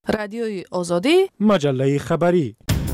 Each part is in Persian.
رادیوی آزادی، مجله خبری.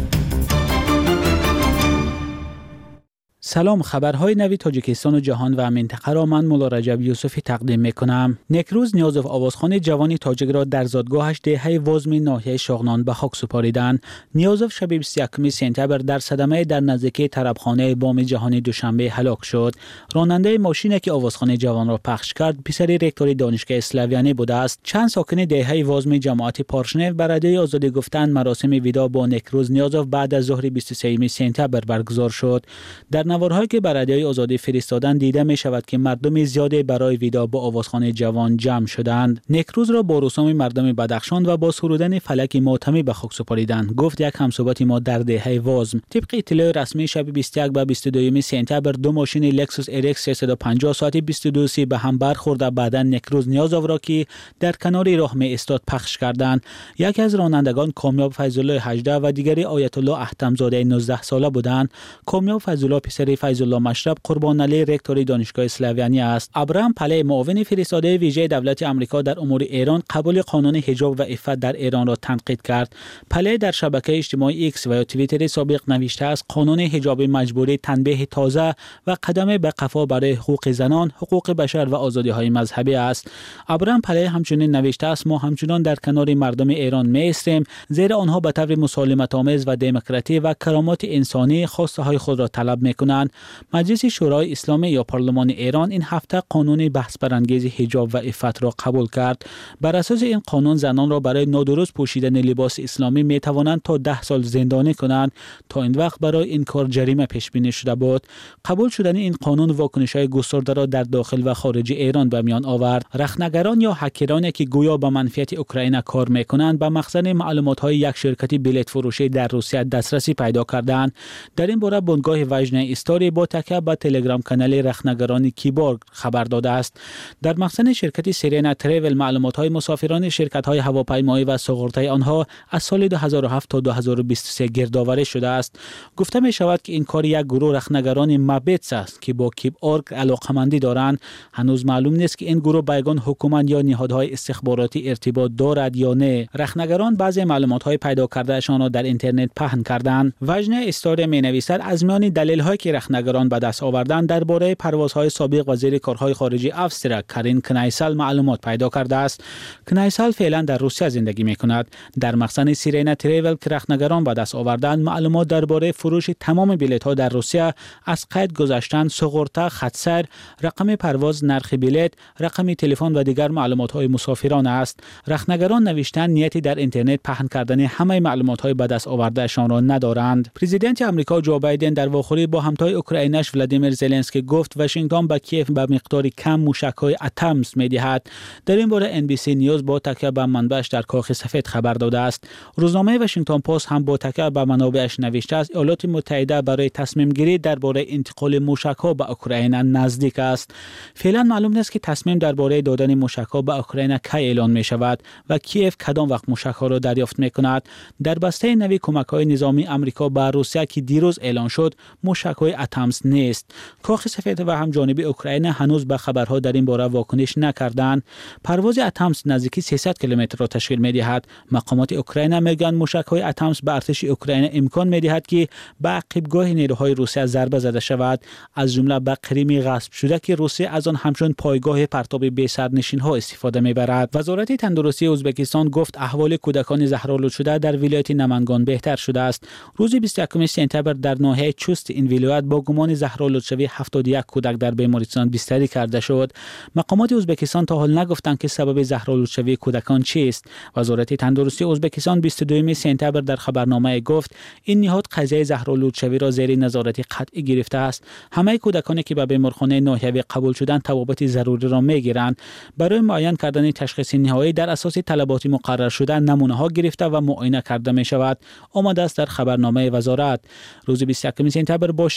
سلام، خبرهای نوی تاجیکستان و جهان و منطقه را من مولا رجب یوسفی تقدیم میکنم. نکروز نیازوف آوازخوان جوانی تاجیک را در زادگاهش دهه وزم ناحیه شاغنان به خاک سپاریدند. نیازوف شب 21 سپتامبر در صدمه در نزدیکی طربخانه بام جهانی دوشنبه هلاک شد. راننده ماشینی که آوازخوان جوان را پخش کرد پسر رکتور دانشگاه اسلاویانی بوده است. چند ساکن دهه وزم جماعت پارشنو بر رادیوی آزادی گفتند مراسم ودا با نکروز نیازوف بعد از ظهر 23 سپتامبر برگزار شد. در نوارهایی که بر رادیوی آزادی فرستادن دیده می شود که مردم زیادی برای ودا با آوازخوان جوان جمع شدند. نکروز را با رسوم مردم بدخشان و با سرودن فلک ماتمی به خاک سپاریدند، گفت یک همصحبت ما در دهه وزم. طبق اطلاع رسمی شب 21 و 22 سپتامبر دو ماشین لکسوس RX 350 ساعت 22 به هم برخورده بعدا نکروز نیازوف را که در کنار راه می ایستاد پخش کردند. یکی از رانندگان کامیاب فیض‌الله 18 و دیگری آیت الله احتم‌زاده 19 ساله بودند. کامیاب فیض‌الله پسر فیض‌الله مشرب قربان علی رکتور دانشگاه اسلاویانی است. ابراهام پله معاون فرستاده ویژه دولت آمریکا در امور ایران قبول قانون حجاب و عفت در ایران را تنقید کرد. پله در شبکه اجتماعی ایکس و یا توییتر سابق نوشته است قانون حجاب مجبوری تنبیه تازه و قدم به قفا برای حقوق زنان، حقوق بشر و آزادی‌های مذهبی است. ابراهام پله همچنین نوشته است ما همچنان در کنار مردم ایران می‌ایستیم زیرا آنها به طور مسالمت‌آمیز و دموکراتی و کرامات انسانی خواسته‌های خود را طلب می‌کنند. مجلس شورای اسلامی یا پارلمان ایران این هفته قانون بحث برانگیز حجاب و عفت را قبول کرد. بر اساس این قانون زنان را برای نادرست پوشیدن لباس اسلامی می توانند تا 10 سال زندانی کنند. تا این وقت برای این کار جریمه پیش بینی شده بود. قبول شدن این قانون واکنش‌های گسترده را در داخل و خارج ایران به میان آورد. رخنگران یا هکرانی که گویا به منفعت اوکراین کار می‌کنند به مخزن معلومات‌های یک شرکت بلیط فروشی در روسیه دسترسی پیدا کردند. در این باره بنگاه وجنه استوری با تکیه به تلگرام کانال رخنگران کیبورگ خبر داده است. در مخزن شرکت سیرینا تریول معلومات‌های مسافران شرکت‌های هواپیمایی و سوغورت‌های آنها از سال 2007 تا 2023 گردآوری شده است. گفته می شود که این کار یک گروه رخنگران مابیتس است که با کیبورگ علاقه‌مندی دارند. هنوز معلوم نیست که این گروه با یگان حکومت یا نهادهای استخباراتی ارتباط دارد یا نه. رخنگران بعضی معلومات‌های پیدا کردهشان را در اینترنت پهن کردند. وجنه استوری می‌نویسد از میان دلایلی که رخنگران به دست آوردن درباره پروازهای سابق وزیر کارهای خارجه افسرا کارین کنایسل معلومات پیدا کرده است. کنایسل فعلا در روسیه زندگی می‌کند. در مخزن سیرینا تریول که رخنگران به دست آوردند معلومات درباره فروش تمام بلیط‌ها در روسیه از قید گذشتن، سوغورتا، خطسر، رقم پرواز، نرخ بلیط، رقم تلفن و دیگر معلومات‌های مسافران است. رخنگران نوشتن نیتی در اینترنت پهن کردن همه معلومات‌های به دست آوردهشان را ندارند. پرزیدنت آمریکا جو بایدن در واخوری با همتای اوکراینش ولادیمیر زلنسکی گفت واشنگتن به کیف به مقدار کم موشک‌های اتمز می‌دهد. در این باره NBC نیوز با تکیه به منبعش در کاخ سفید خبر داده است. روزنامه واشنگتن پست هم با تکیه به منابعش نوشته است ایالات متحده برای تصمیم گیری درباره انتقال موشک‌ها به اوکراین نزدیک است. فعلا معلوم نیست که تصمیم درباره دادن موشک‌ها به اوکراین کی اعلان می‌شود و کیف کدام وقت موشک‌ها را دریافت می‌کند. در بسته نوی کمک‌های نظامی آمریکا به روسیه که دیروز اعلان شد موشک‌های اتمز نیست. کاخ سفید و هم جانب اوکراین هنوز به خبرها در این باره واکنش نکردند. پرواز اتمز نزدیک 300 کیلومتر را تشکیل می‌دهد. مقامات اوکراین میگن موشک‌های اتمز به ارتش اوکراین امکان می‌دهد که به عقبگاه نیروهای روسیه ضربه زده شود، از جمله به کریم غصب شده که روسیه از آن همچون پایگاه پرتاب بی سرنشین‌ها استفاده می‌برد. وزارت تندرستی ازبکستان گفت احوال کودکان زهرآلود شده در ولایت نمنگان بهتر شده است. روز 21 سپتامبر در ناحیه چوست این ولایت با گمان زهرآلود شوی 71 کودک در بیمارستان بستری کرده شد. مقامات ازبکستان تا حال نگفتند که سبب زهرآلود شوی کودکان چیست. وزارت تندرستی ازبکستان 22 سپتامبر در خبرنامه گفت این نهاد قضیه زهرآلود شوی را زیر نظارت قطعی گرفته است. همه کودکانی که به بیمارخانه ناحیوی قبول شدند طوابت ضروری را میگیرند. برای معاین کردن تشخیص نهایی در اساس طلبات مقرر شده نمونه‌ها گرفته و معاینه کرده می شود. آمده است در خبرنامه وزارت. روز 21 سپتامبر با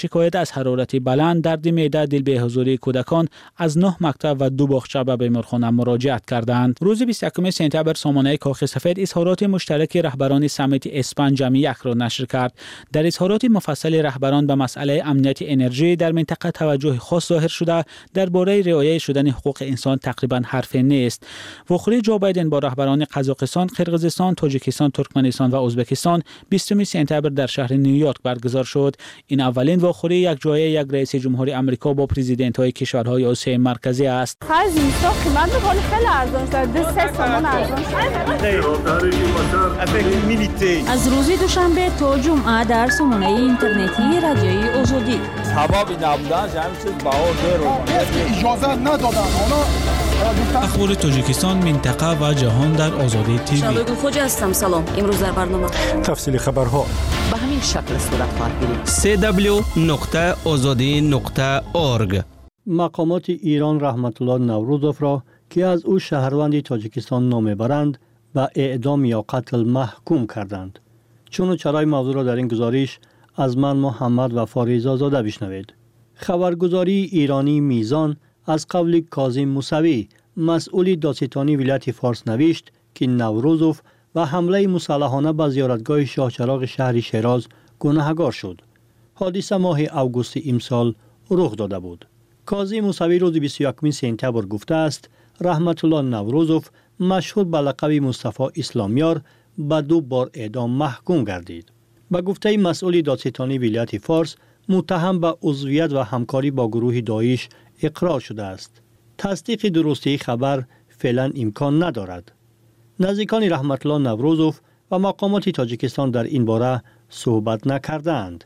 شکایت از حرارت بلند، درد معده، دلبه‌حضوری کودکان از 9 مکتب و 2 باغچه به بیمارخانه مراجعت کردند. روز 21 سپتامبر سامانه کاخ سفید اظهارات مشترک رهبران سمیت اسپان جمعی یک را نشر کرد. در اظهارات مفصل رهبران به مسئله امنیت انرژی در منطقه توجه خاص ظاهر شده، درباره رعایت شدن حقوق انسان تقریبا حرفی نیست. وخوری جو بایدن با رهبران قزاقستان، قرقیزستان، تاجیکستان، ترکمنستان و ازبکستان 20 سپتامبر در شهر نیویورک برگزار شد. این اولین وخوری یک جایه یک رئیس جمهور آمریکا با پرزیدنت‌های کشورهای آسیای مرکزی است. خرجیستا قیمت می‌کنه خیلی ارزان شده، 3 تومان ارزان شده. از روز دوشنبه تا جمعه در سامانه اینترنتی رادیوی آزادی. سبب نبودن همین چیز بهار اجازه ندادن. اخبار تاجیکستان، منطقه و جهان در آزادی تیوی. شبکه خوجا هستم. سلام. امروز در برنامه تفصیل خبرها به همین شکل صورت خواهد گرفت. www.azadi.org. مقامات ایران رحمت الله نوروزوف را که از او شهروند تاجیکستان نام برند و اعدام یا قتل محکوم کردند. چون و چرای موضوع را در این گزارش از من محمد و فاریزا زاده بشنوید. خبرگزاری ایرانی میزان از قول کاظم موسوی مسئول دادستانی ولایت فارس نوشت که نوروزوف و حمله مسلحانه به زیارتگاه شاه چراغ شهر شیراز گناهکار شد. حادثه ماه اوگوست امسال رخ داده بود. کاظم موسوی روز 21 سپتامبر گفته است رحمت الله نوروزوف مشهور به لقب مصطفی اسلامیار به 2 بار اعدام محکوم گردید. به گفته مسئول دادستانی ولایت فارس متهم به عضویت و همکاری با گروه داعش اقرار شده است. تصدیق درستی خبر فعلا امکان ندارد. نزدیکان رحمت الله نوروزوف و مقامات تاجیکستان در این باره صحبت نکردند.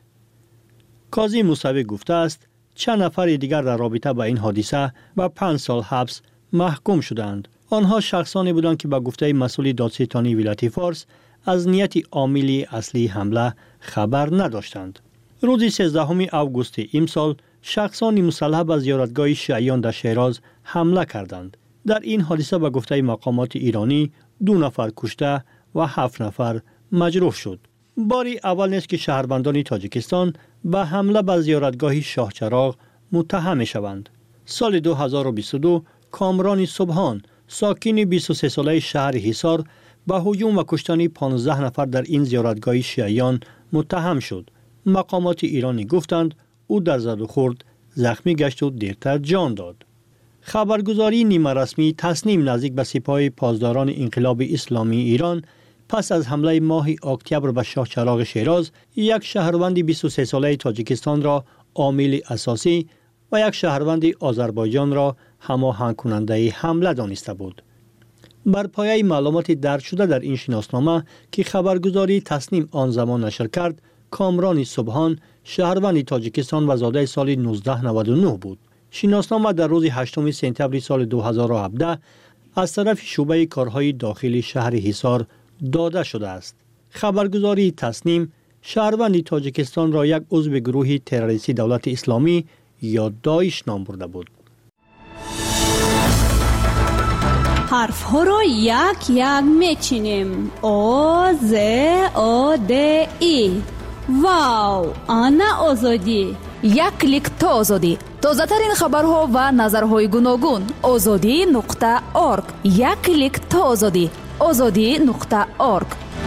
کاظم موسوی گفته است چند نفر دیگر در رابطه با این حادثه به 5 سال حبس محکوم شدند. آنها شخصانی بودند که به گفته مسئول دادستانی ولایت فارس از نیت عامل اصلی حمله خبر نداشتند. روز 13 اوگوست امسال شخصان مسلح به زیارتگاه شیعیان در شیراز حمله کردند. در این حادثه به گفته مقامات ایرانی 2 نفر کشته و 7 نفر مجروح شد. باری اول نیست که شهروندان تاجیکستان به حمله به زیارتگاه شاه چراغ متهم شوند. سال 2022 کامران سبحان ساکن 23 ساله شهر حصار به هجوم و کشتن 15 نفر در این زیارتگاه شیعیان متهم شد. مقامات ایرانی گفتند او در زد و خورد زخمی گشت و دیرتر جان داد. خبرگزاری نیمه رسمی تصنیم نزدیک به سپاه پاسداران انقلاب اسلامی ایران پس از حمله ماه اکتبر به شاه چراغ شیراز یک شهروند 23 ساله تاجیکستان را عامل اساسی و یک شهروند آذربایجان را هماهنگ کننده حمله دانسته بود. بر پایه معلومات درج شده در این شناسنامه که خبرگزاری تصنیم آن زمان نشر کرد، کامران سبحان شهروند تاجیکستان و زاده سال 1999 بود. شناسنامه در روز 8 سپتامبر سال 2017 از طرف شعبه کارهای داخلی شهر حصار داده شده است. خبرگزاری تصنیم شهروند تاجیکستان را یک عضو گروه تروریستی دولت اسلامی یا داعش نام برده بود. حرف ها را یک میچینیم. او ز او د ای. واو، آنا آزادی. یک کلیک تا آزادی. تازه ترین خبرها و نظرهای گوناگون. azadi.org. یک کلیک تا آزادی. azadi.org.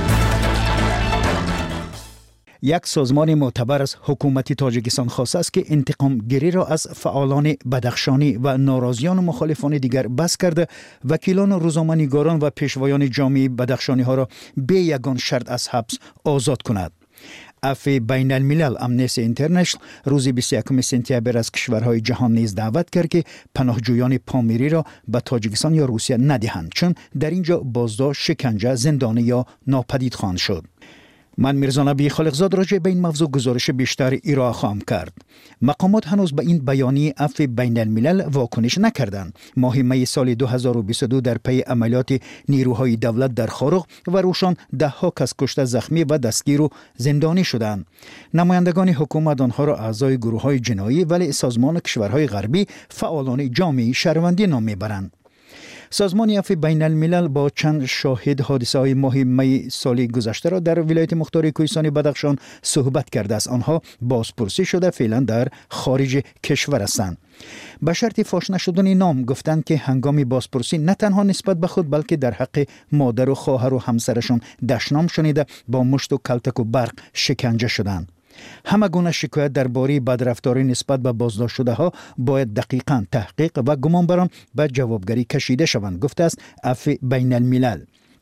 یک سازمان معتبر از حکومت تاجیکستان خواسته است که انتقام گیری را از فعالان بدخشانی و ناراضیان و مخالفان دیگر بس کرده وکیلان و روزنامه‌نگاران و پیشوایان جامعه بدخشانی ها را به یگان شرط از حبس آزاد کند. عفو بین الملل امنیستی اینترنشنال روز 21 سپتامبر از کشورهای جهان نیز دعوت کرد که پناهجویان پامیری را به تاجیکستان یا روسیه ندهند، چون در اینجا بازداشت، شکنجه، زندانی یا ناپدید خواهند شد. من میرزا نبی خالقزاد راجع به این موضوع گزارش بیشتر ارائه خواهم کرد. مقامات هنوز به این بیانیه عفو بین الملل واکنش نکردند. ماه می سال 2022 در پی عملیات نیروهای دولت در خارق و روشان ده ها کس کشته، زخمی و دستگیر و زندانی شدند. نمایندگان حکومت آنها را اعضای گروه‌های جنایی ولی سازمان کشورهای غربی فعالان جامعه شهروندی نام میبرند. سازمان عفو بین الملل با چند شاهد حادثه های ماه می سال گذشته را در ولایت مختار کوهستان بدخشان صحبت کرده است. آنها بازپرسی شده فعلا در خارج کشور هستند. به شرط فاش نشدن نام گفتند که هنگام بازپرسی نه تنها نسبت به خود بلکه در حق مادر و خواهر و همسرشان دشنام شنیده با مشت و کلتک و برق شکنجه شدند. همه گونه شکایت درباره بدرفتاری نسبت به بازداشت شده ها باید دقیقاً تحقیق و گمانبران به جوابگری کشیده شوند، گفته است عفو بین الملل.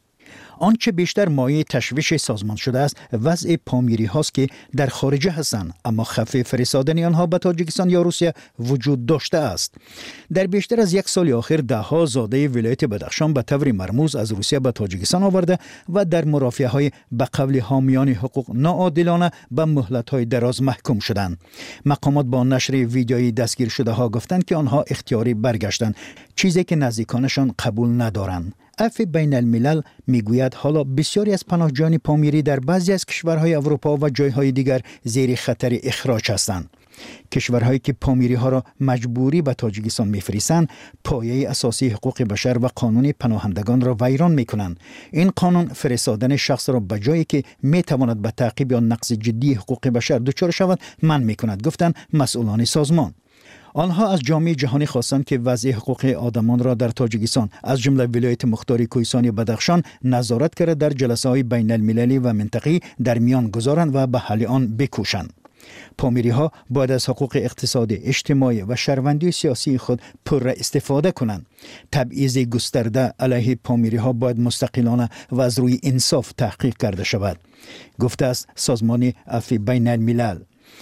آنچه بیشتر مایه تشویش سازمان شده است وضع پامیری هاست که در خارجه هستند اما خفه فرستادن آنها به تاجیکستان یا روسیه وجود داشته است. در بیشتر از یک سال اخیر ده ها زاده ولایت بدخشان به طور مرموز از روسیه به تاجیکستان آورده و در مرافعه های به قول حامیان حقوق ناعادلانه به مهلت های دراز محکوم شدند. مقامات با نشر ویدیویی دستگیر شده ها گفتند که آنها اختیاری برگشتند، چیزی که نزدیکانشان قبول ندارند. عفو بین الملل میگوید حالا بسیاری از پناهجویان پامیری در بعضی از کشورهای اروپا و جایهای دیگر زیر خطر اخراج هستند. کشورهایی که پامیری ها را مجبوری به تاجیکستان میفرستند پایه اساسی حقوق بشر و قانون پناهندگان را ویران میکنند. این قانون فرستادن شخص را به جایی که میتواند به تعقیب یا نقض جدی حقوق بشر دچار شود منع میکند، گفتند مسئولان سازمان. آنها از جامعه جهانی خواستند که وضع حقوق آدمان را در تاجیکستان از جمله ولایت مختار کوهستان بدخشان نظارت کرده در جلسه‌های بین المللی و منطقه‌ای در میان گذارند و به حل آن بکوشند. پامیری ها باید از حقوق اقتصادی، اجتماعی و شهروندی سیاسی خود پر استفاده کنند. تبعیض گسترده علیه پامیری ها باید مستقلانه و از روی انصاف تحقیق کرده شود، گفته است سازمان عفو بین الملل.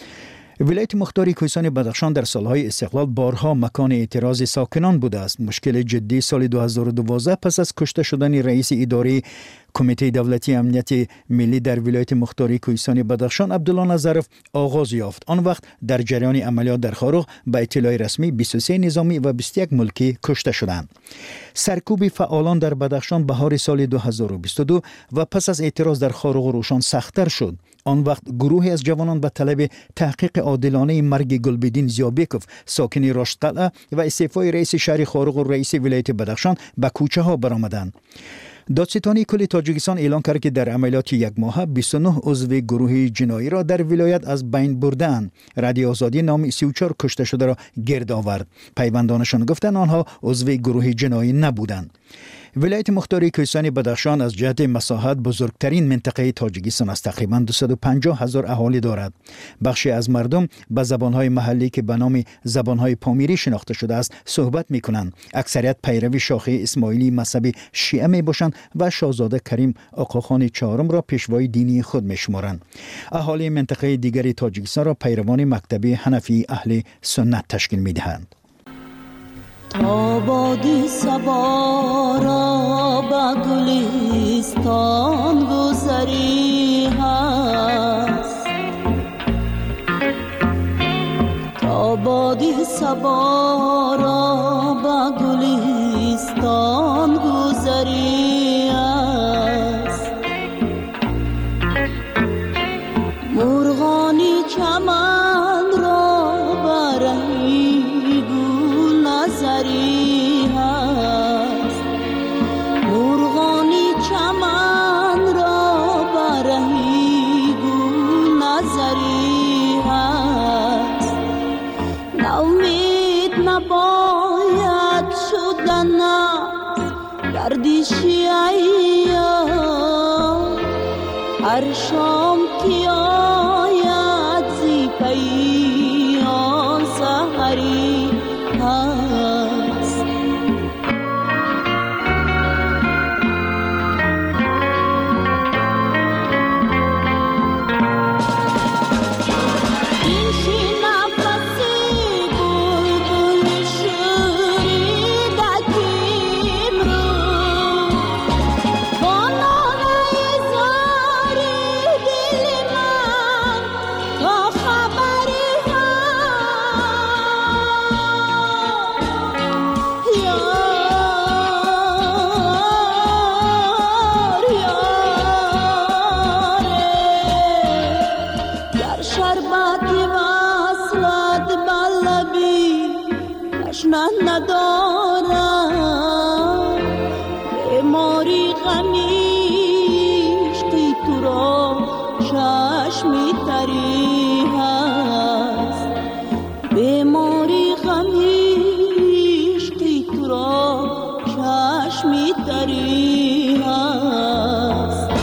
ولایت مختار کوهستان بدخشان در سالهای استقلال بارها مکان اعتراض ساکنان بوده است. مشکل جدی سال 2012 پس از کشته شدن رئیس اداره کمیته دولتی امنیت ملی در ولایت مختار کوهستان بدخشان عبدالله نظرف آغاز یافت. آن وقت در جریان عملیات در خاروق به اطلاع رسمی 23 نظامی و 21 ملکی کشته شدند. سرکوب فعالان در بدخشان بهار سال 2022 و پس از اعتراض در خاروق روشان سخت‌تر شد. آن وقت گروهی از جوانان به طلب تحقیق عادلانه مرگ گلبدین زیابکوف ساکن راشدقلعه و استعفای رئیس شهر خاروق و رئیس ولایت بدخشان به کوچه ها برآمدند. دادستانی کل تاجیکستان اعلام کرد که در عملیات یک ماهه 29 عضو گروه جنایی را در ولایت از بین بردند. رادیو آزادی نام 34 کشته شده را گرد آورد. پیوندانشان گفتند آنها عضو گروه جنایی نبودند. ولایت مختار کوهستان بدخشان از جهت مساحت بزرگترین منطقه تاجیکستان است. تقریباً 250,000 اهالی دارد. بخشی از مردم به زبانهای محلی که به نام زبانهای پامیری شناخته شده است صحبت می‌کنند. اکثریت پیروی شاخه اسماعیلی مذهب شیعه می‌باشند و شاهزاده کریم آقاخان چهارم را پیشوای دینی خود می‌شمارند. اهالی منطقه دیگری تاجیکستان را پیروان مکتب حنفی اهل سنت تشکیل می‌دهند. تا بادی صبا را به گلستان گذری هست، تا بادی صبا را به گلستان گذری هست، مرغانی چمن را برهی نظری هست، مرغانی چمن را برهی گل نظری هست، ناامید نباید شدن گردشی ایام، هر شام که آید زی پیان سحری هست. دل من سحری هست بیماری غمی عشقی تو را چشمی تری هست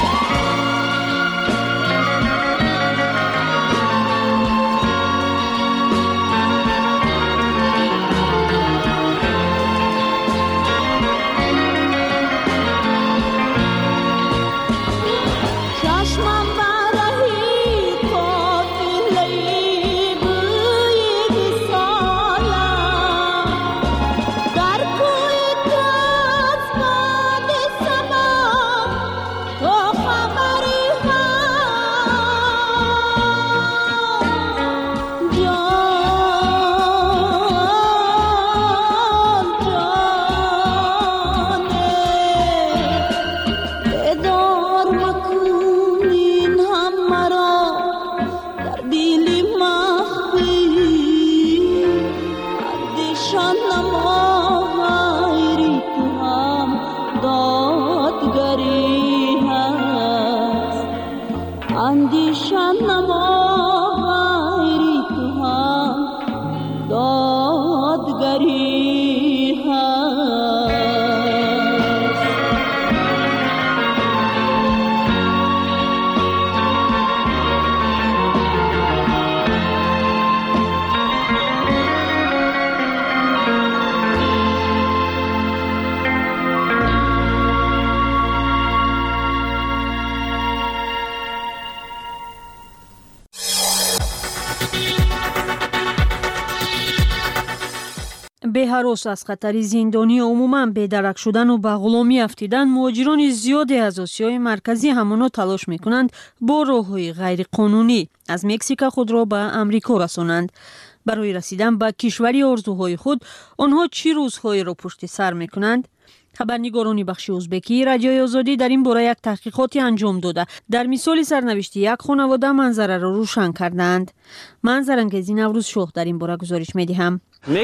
به‌هراس از خطر زندانی و عموما بی‌درک شدن و به غلامی افتیدن مهاجران زیادی از آسیای مرکزی همانا تلاش میکنند با راه‌های غیر قانونی از مکزیک خود را به امریکا رسانند. برای رسیدن به کشوری آرزوهای خود آنها چه روزهایی را پشت سر میکنند؟ خبرنگاران بخش ازبکی رادیوی آزادی در این باره یک تحقیقاتی انجام داده در مثال سرنوشت یک خانواده منظره را روشن کردند. من زرنگزی نوروز شوخ در این باره گزارش میدهم.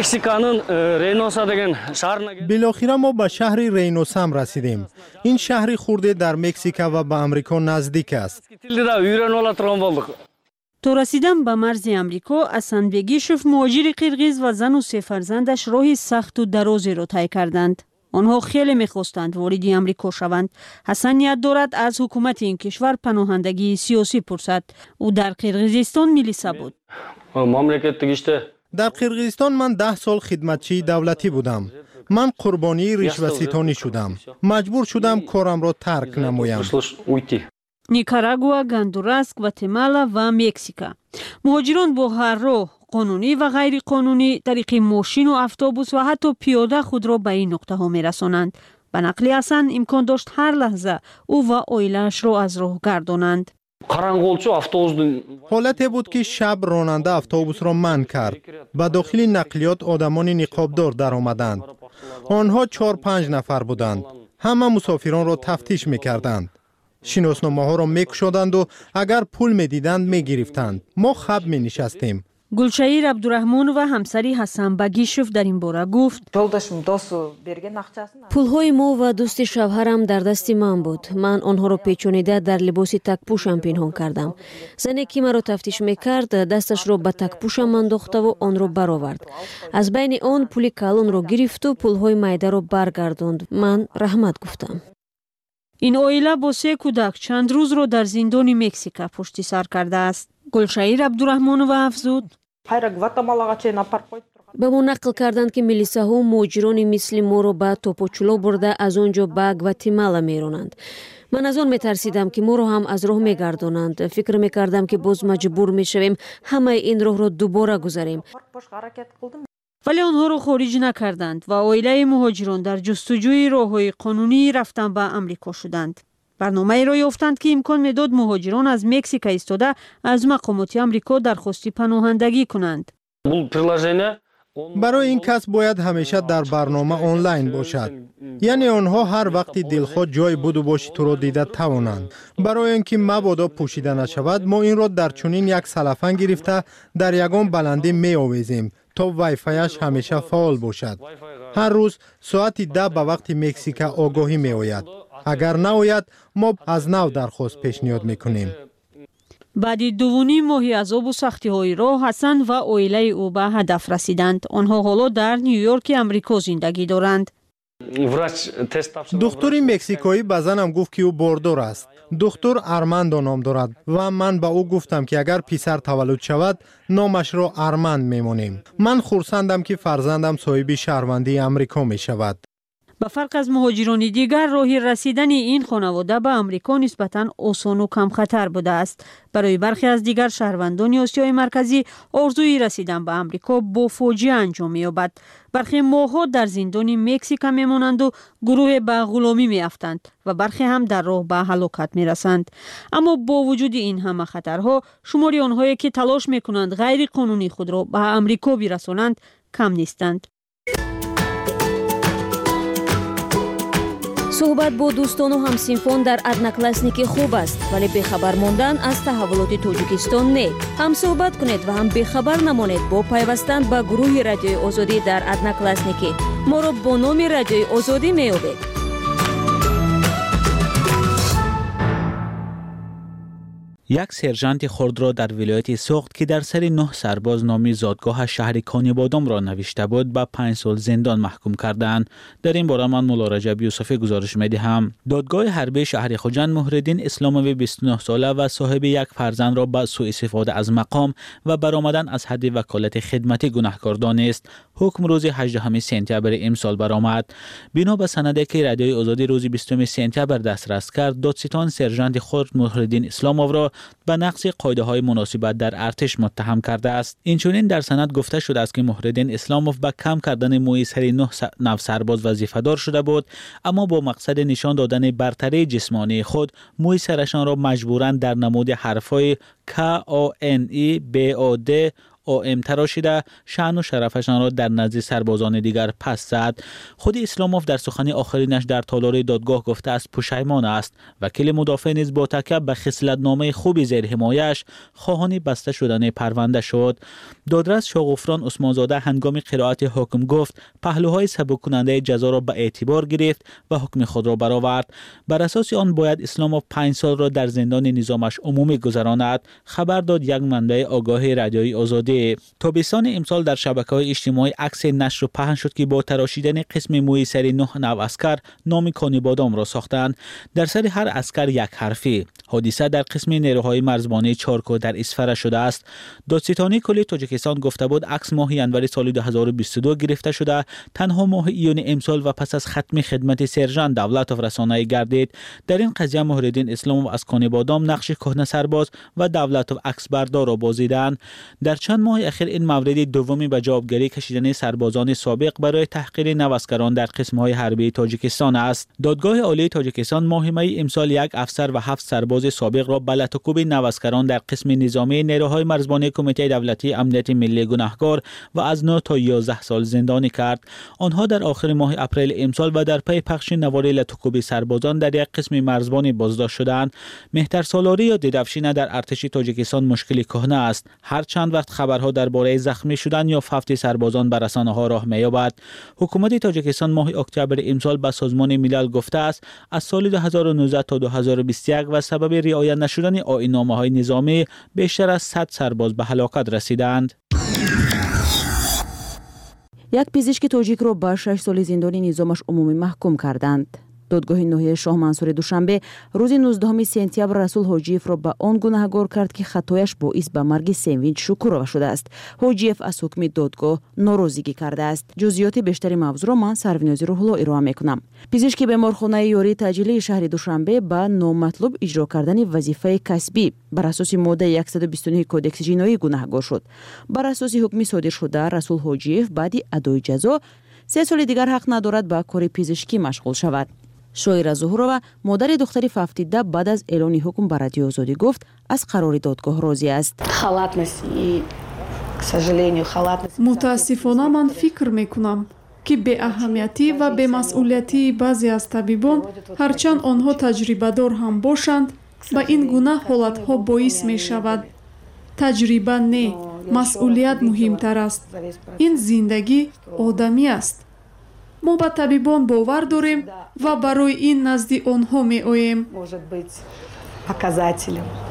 بالاخره ما به شهر ریینوسا رسیدیم. این شهری خورده در مکزیک و به امریکا نزدیک است. تا رسیدن به مرز امریکا، حسن بگیشوف مهاجر قرقیز و زن و 3 فرزندش راهی سخت و درازی را طی کردند. آنها خیلی می‌خواستند وارد امریکا شوند. حسن نیت دارد از حکومت این کشور پناهندگی سیاسی پرسد. او در قرقیزستان میلیسا بود. در قرقیزستان من 10 سال خدمتچی دولتی بودم. من قربانی رشوه‌ستانی شدم. مجبور شدم کارم را ترک نمایم. نیکاراگوا، گاندوراس، گواتمالا و مکزیک. مهاجران با هر راه قانونی و غیر قانونی طریق ماشین و اتوبوس و حتی پیاده خود را به این نقطه ها میرسانند. به نقل حسن امکان داشت هر لحظه او و عائله‌اش را از راه گردانند. حالتی بود که شب راننده اتوبوس را منع کرد. به داخل نقلیات آدمان نقابدار در آمدند. آنها 4-5 نفر بودند. همه مسافران را تفتیش میکردند. شناسنامه ها را میکشادند و اگر پول میدیدند میگرفتند. ما خب می نشستیم. گلشیر عبدالرحمن و همسری حسن بگیشوف در این باره گفت: پولهای ما و دوست شوهرم در دست من بود. من آنها را پیچانیده در لباس تکپوشم پنهان کردم. زنی که مرا تفتیش میکرد دستش را به تکپوشم انداخته و آن را برآورد. از بین آن پول کلان را گرفت و پولهای میده را برگرداند. من رحمت گفتم. این عائله با 3 کودک چند روز را در زندان مکزیک پشت سر کرده است. گلشیر عبدالرحمن و افزود: به ما نقل کردند که میلیساها مهاجران مثل ما را به توپاچولا برده از آنجا به گواتمالا میرانند. من از آن میترسیدم که ما را هم از راه میگردانند. فکر میکردم که باز مجبور میشویم همه این راه را دوباره گذاریم. ولی آنها را خارج نکردند و عائله مهاجران در جستجوی راه‌های قانونی رفتن به امریکا شدند. برنامه را یافتند که امکان میداد مهاجران از مکزیک ایستاده از مقامات امریکا درخواست پناهندگی کنند. برای این کس باید همیشه در برنامه آنلاین باشد. یعنی آنها هر وقت دلخواه جای بود و باشی تو را دیده توانند. برای اینکه مبادا پوشیده نشود ما این را در چنین یک سلفن گرفته در یگان بلندی می آویزیم تا وایفایش همیشه فعال باشد. هر روز ساعت 10 به وقت مکزیک آگاهی می آید. اگر نآید ما از نو درخواست پیشنهاد میکنیم. بعد 2.5 ماهی عذاب و سختی‌های راه حسن و عائله او به هدف رسیدند. آنها حالا در نیویورک آمریکا زندگی دارند. دکتری مکزیکایی به زنم گفت که او باردار است. دکتر ارماندو نام دارد و من به او گفتم که اگر پسر تولد شود نامش را ارماند میمانیم. من خرسندم که فرزندم صاحب شهروندی آمریکا می شود. به فرق از مهاجران دیگر راه رسیدن این خانواده به آمریکا نسبتاً آسان و کم خطر بوده است. برای برخی از دیگر شهروندان آسیای مرکزی آرزوی رسیدن به آمریکا با فاجعه انجام می‌یابد. برخی ماه‌ها در زندان مکزیک میمانند و گروه به غلامی میافتند و برخی هم در راه به هلاکت میرسند. اما با وجود این همه خطرها شماری آنهایی که تلاش میکنند غیر قانونی خود را به آمریکا برسانند کم نیستند. صحبت با دوستان و همسنفان در ادناکلاسنیکی خوب است، ولی بخبر ماندن از تحولات تاجیکستان نه. هم صحبت کنید و هم بخبر نمانید با پیوستن به گروه رادیوی آزادی در ادناکلاسنیکی. ما را با نام رادیوی آزادی می‌یابید. یک سرژانت خرد را در ولایت سوخت که در سر 9 سرباز نامی زادگاه شهر کانیبادام را نوشته بود به 5 سال زندان محکوم کردند. در این باره من مولا رجب یوسفی گزارش می‌دهم. دادگاه حربی شهر خوجند مهرالدین اسلاموی 29 ساله و صاحب یک فرزند را به سوء استفاده از مقام و برآمدن از حد وکالت خدمتی گناهکار دانست. حکم روز 18 سپتامبر امسال برآمد. بنا به سندی که رادیوی آزادی روز 20 سپتامبر دسترس کرد، دادستان سرژانت خرد مهرالدین اسلاموف را به نقض قاعده‌های مناسبت در ارتش متهم کرده است. اینچنین در سند گفته شده است که مهرالدین اسلاموف به کم کردن موی سر 9 سرباز وظیفه‌دار شده بود، اما با مقصد نشان دادن برتری جسمانی خود موی سرشان را مجبوراً در نمود حرف‌های KANEBOD OM تراشیده شأن و شرفشان را در نزد سربازان دیگر پس زد. خود اسلاموف در سخن آخرینش در تالار دادگاه گفته است پشیمان است. وکیل مدافع نیز با تکیه به خصلت‌نامه خوبی زیر حمایه‌اش خواهان بسته شدن پرونده شد. دادرس شاغفران عثمانزاده هنگام قرائت حکم گفت پهلوهای سبک کننده جزا را به اعتبار گرفت و حکم خود را برآورد. بر اساس آن باید اسلاموف 5 سال را در زندان نظامش عمومی گذراند. خبر داد یک منبع آگاهی رادیوی آزادی. تابستان امسال در شبکه‌های اجتماعی عکس نشر و پهن شد که با تراشیدن قسم موی سر 9 نو عسکر نام کانیبادام را ساختند. در سر هر عسکر یک حرفی. حادثه در قسم نیروهای مرزبانی چارکو در اسفره شده است. دادستانی کلی تاجیکستان گفته بود عکس ماه ینوری سال 2022 گرفته شده. تنها ماه ایون امسال و پس از ختم خدمت سرژانت دولتوف رسانه‌ای گردید. در این قضیه مهرالدین اسلاموف از کانیبادام نقش کهنه سرباز و دولتوف عکس بردار را بازیدند. در چند ماه اخیر این مورد دومی به جوابگیری کشیدن سربازان سابق برای تحقیر نوسکران در قسم‌های حربی تاجیکستان است. دادگاه عالی تاجیکستان ماه می امسال یک افسر و 7 سرباز سابق را به لطوکوب نوسکران در قسم نظامی نیروهای مرزبانی کمیته دولتی امنیت ملی گناهکار و از 9 تا 11 سال زندانی کرد. آنها در آخر ماه اپریل امسال و در پی پخش نوار لطوکوب سربازان در یک قسم مرزبانی بازداشت شدند. مهترسالاری یا دیدفشینه در ارتش تاجیکستان مشکلی کهنه است. هر چند وقت خبرها درباره زخمی شدن یا فوت سربازان بر رسانه‌ها راه می‌یابد. حکومت تاجیکستان ماه اکتبر امسال به سازمان ملل گفته است از سال 2019 تا 2021 و سبب رعایت نشدن آیین‌نامه‌های نظامی بیشتر از 100 سرباز به هلاکت رسیدند. یک پزشک تاجیک را به 6 سال زندان نظامش عمومی محکوم کردند. دادگاه ناحیه شاه منصور دوشنبه روز 19 سپتامبر رسول حاجیف را به آن گناهکار کرد که خطایش باعث به مرگ سینوین شکورова شده است. حاجیف از حکم دادگاه ناراضگی کرده است. جزئیات بیشتری موضوع را من سروینازی روح‌الله ارائه میکنم. پزشک بیمارخانه یاری تاجیلی شهر دوشنبه با نامطلوب اجرا کردن وظیفه کسبی بر اساس ماده 129 کدکس جنایی گناهکار شد. بر اساس حکم صادر شده رسول حاجیف بعد ادای جزا 3 سال دیگر حق ندارد به کار پزشکی مشغول شود. شایره زهورова مادر دختری ففتیده بعد از اعلان حکم بر رادیو آزادی گفت از قرار دادگاه راضی است. متاسفانه من فکر میکنم که به اهمیتی و به مسئولیتی بعضی از طبیبان هرچند آنها تجربه دار هم باشند به این گونه حالت ها باعث می شود. تجربه نه، مسئولیت مهمتر است. این زندگی آدمی است. ما به طبیبان باور داریم و برای این نزد آنها می آییم.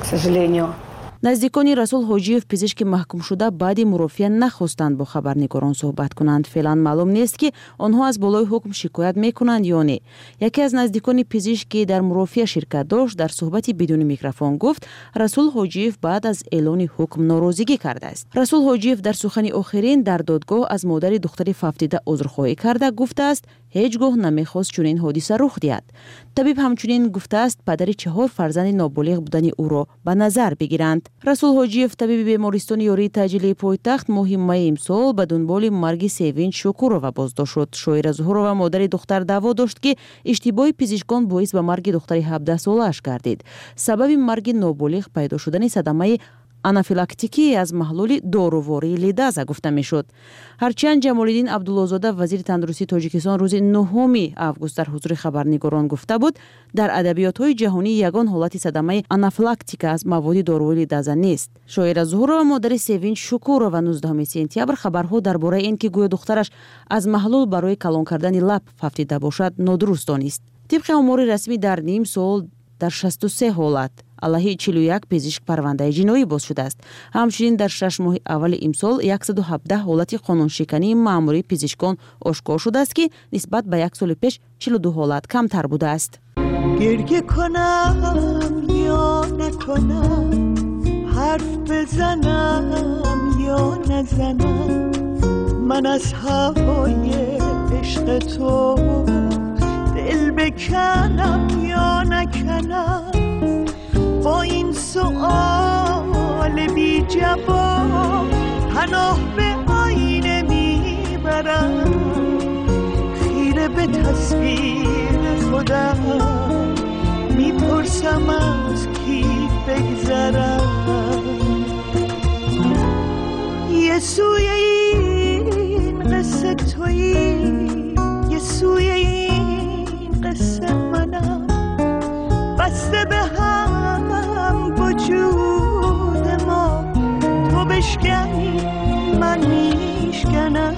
наздикони расул ҳоҷиев пизишки маҳкумшуда баъди мурофиа нахостанд бо хабарнигорон суҳбат кунанд. феълан маълум нест ки онҳо аз болои ҳукм шикоят мекунанд ё не. яке аз наздикони пизишк ки дар мурофиа ширкат дошт дар суҳбати бидуни микрофон гуфт расул ҳоҷиев баъд аз эълони ҳукм норозигӣ кардааст. расул ҳоҷиев дар сухани охирин дар додгоҳ аз модари духтари фавтида узрхоҳӣ карда гуфтааст ҳеҷ гоҳ намехост чунин ҳодиса рух диҳад. табиб ҳамчунин гуфтааст падари 4 фарзанди ноболиғ будани ӯро ба назар бигиранд. расул ҳоҷиев табиби бемористони ёрии таъҷилии пойтахт моҳи майи имсол ба дунболи марги Севинч Шукурова боздошт шуд. шоира Зуҳурова модари духтар даъво дошт ки иштибоҳи пизишкон боис ба марги духтари 17-солааш гардид. сабаби марги ноболиғ пайдо шудани садамаи анафилактикӣ аз маҳлули дорувории лидаза гуфта мешуд. ҳарчанд Ҷамолиддин Абдуллозода вазири тандурустии Тоҷикистон рӯзи 9 август дар ҳузури хабарнигорон гуфта буд дар адабиётҳои ҷаҳонӣ ягон ҳолати садамаи анафилактика аз маводи дорувории лидаза нест. шоира Зуҳурова модари Севинч Шукурова 19 сентябр хабарҳо дар бораи ин ки гӯё духтараш аз маҳлул барои калон кардани лаб фавтида бошад нодуруст донист. тибқи омори расмӣ дар ним сол дар 63 ҳолат алайҳи 41 пизишк парвандаи ҷиноӣ боз шудааст. ҳамчунин дар 6 моҳи аввали имсол 117 ҳолати қонуншикании маъмурии пизишкон ошкор шудааст ки нисбат ба 1 соли пеш 42 ҳолат камтар будааст. گریه کنم یا نکنم حرف بزنم یا نزنم من از هوای عشق تو دل بکنم یا نکنم با این سؤال بی جواب پناه به آینه میبرم خیره به تصویر خودم میپرسم از کی بگذرم یه سوی این قصه تویی یه سوی این قصه منم بسته به هم وجود ما تو بشکنی من میشکنم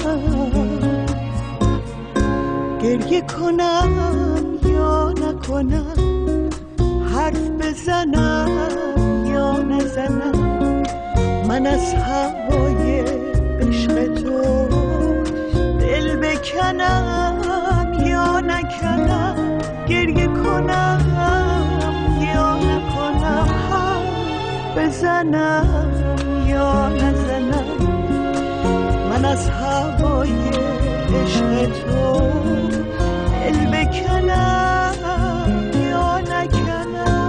گریه کنم یا نکنم حرف بزنم یا نزنم من از هوای عشق تو دل بکنم یا نکنم گریه کنم یا نکنم حرف بزنم یا نزنم من از هوای عشق تو دل بکنم یا نکنم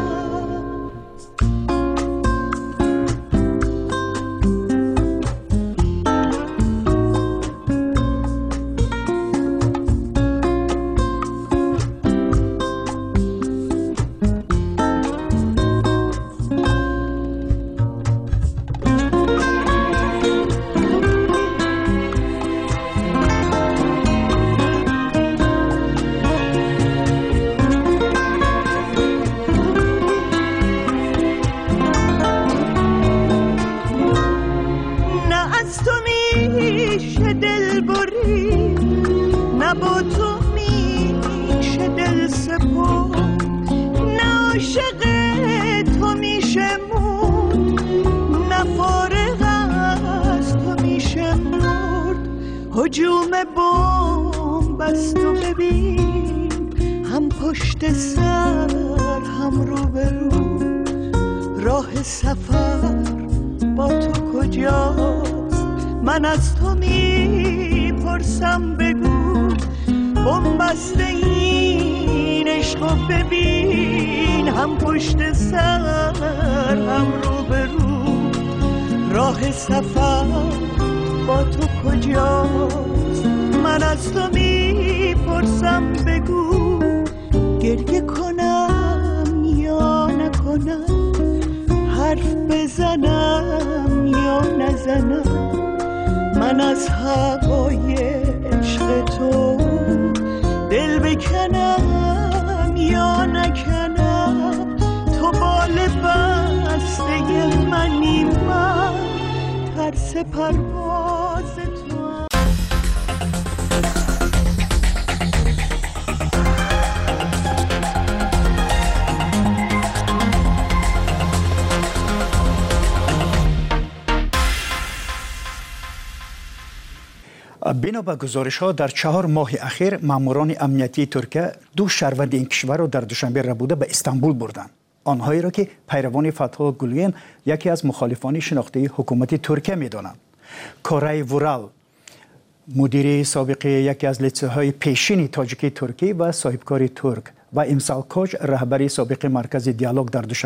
هجوم بمب است و ببین هم پشت سر هم روبرو راه سفر با تو کجاست من از تو میپرسم بگو بمب است این عشق و ببین هم پشت سر هم روبرو راه سفر با تو کجاست من از تو میپرسم بگو گریه کنم یا نکنم حرف بزنم یا نزنم من از هوای عشق تو دل بکنم یا نکنم تو بال بسته منی من ترس پرواز تو بنا به گزارش ها در 4 ماه اخیر ماموران امنیتی ترکیه 2 شهروند این کشور را در دوشنبه ربوده به استانبول بردند. آنهایی را که پیروان فتح گولین یکی از مخالفان شناخته حکومت ترکیه می‌دانند. کورای وورال مدیر سابق یکی از لیسه‌های پیشین تاجیکی ترکی و صاحبکار ترک و امسال کوچ رهبری سابق مرکز دیالوگ در دوشنبه